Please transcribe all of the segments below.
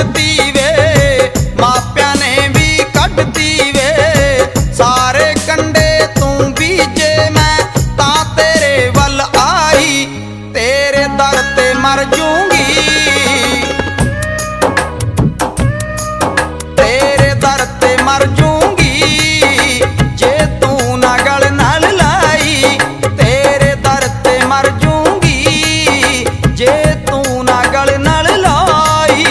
छड्डती वे, मापियां ने भी कड्डती वे। सारे कंडे तू बीजे मैं तां तेरे वल आई, तेरे दर ते मर जूंगी, तेरे दर ते मर जूंगी जे तू ना गल नाल लाई, तेरे दर ते मर जूंगी जे तू ना गल नाल लाई।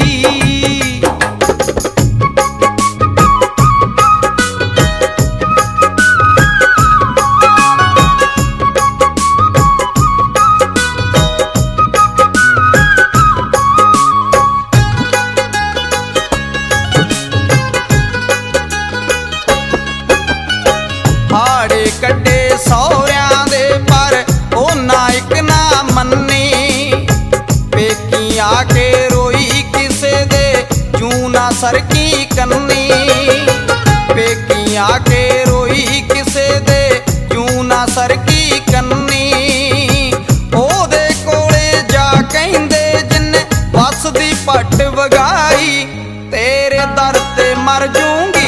हाड़े कड्डे सौरियां दे पर ओ ना इक ना मन्नी, पेकी आके रोई किसे दे जूं ना सरकी कन्नी, पेकी आके रोई किसे दे जूं ना सरकी कन्नी। ओदे कोले जा कहंदे जिन्ने बस दी पट वगाई, तेरे दर ते मर जूंगी,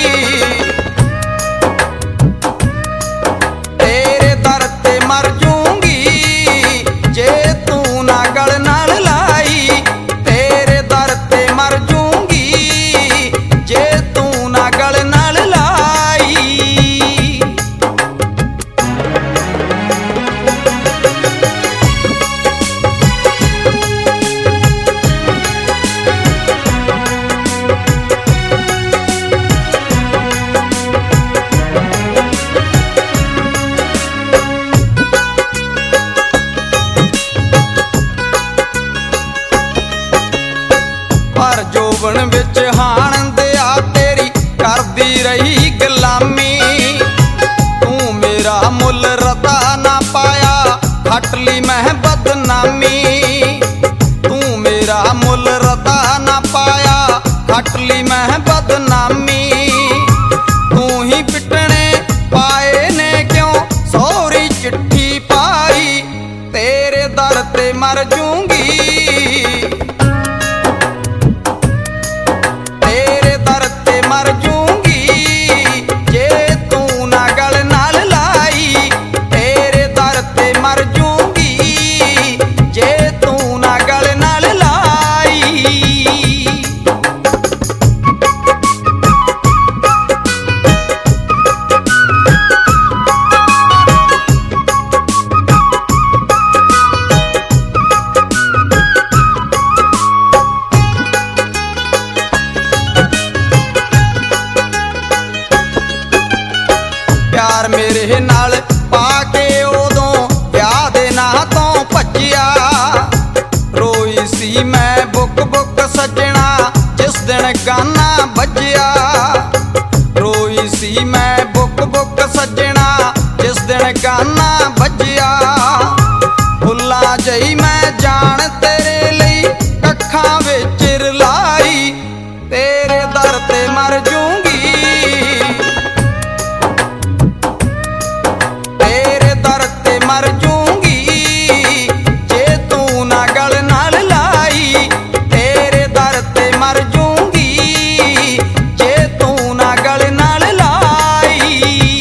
तेरे दर ते मर जूंगी जे तू ना गल नाल लाई, तेरे दर ते मर जूंगी जे तू ना गल नाल लाई। पर जोबन विच हाण दिया तेरी करदी रही गुलामी, तू मेरा मुल रता ना पाया खट ली मैं बदनामी, तू मेरा मुल रता ना पाया खट ली मैं बदनामी। तू ही पिटने पाए ने क्यों सौरी चिट्ठी पाई, तेरे दर ते मर जूंगी, तेरे दर ते मर जूंगी जे तू ना गल नाल लाई, तेरे दर ते मर जूंगी जे तू ना गल नाल लाई। प्यार मेरे नाल पाके उदों ब्याह दे ना तो भज्जिया, रोई सी मैं बुक बुक सजना जिस दिन गाना बज्जिया, रोई सी मैं बुक बुक सजना जिस दिन गाना बज्जिया। फुल्ला जई मैं जान तेरे लई कखां विच रलाई, तेरे दर ते मर जूंगी, तेरे दर ते मर जूंगी जे तू ना गल नाल लाई, तेरे दर ते मर जूंगी जे तू ना गल नाल लाई।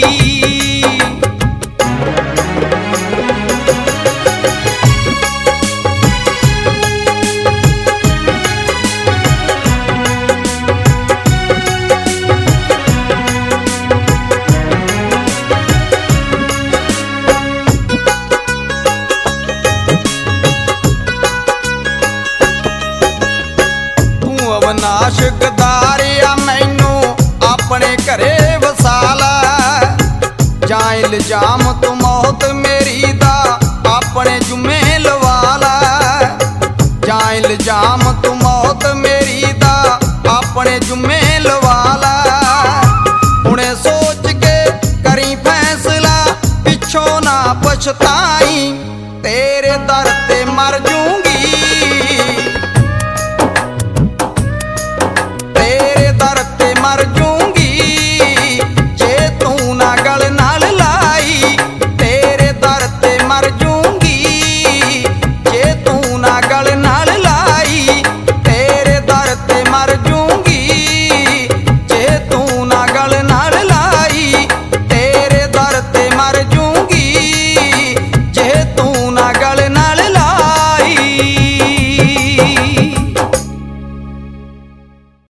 अविनाश गदारिया मैनू अपने घरे वसाला, जां इल्जाम तू मौत मेरी दा अपने जुम्मे लवाला, जां इल्जाम तू मौत मेरी दा अपने जुम्मे लवाला। हुणे सोच के करी फैसला पिछों ना पछताई, तेरे दर ते मर जूंगी।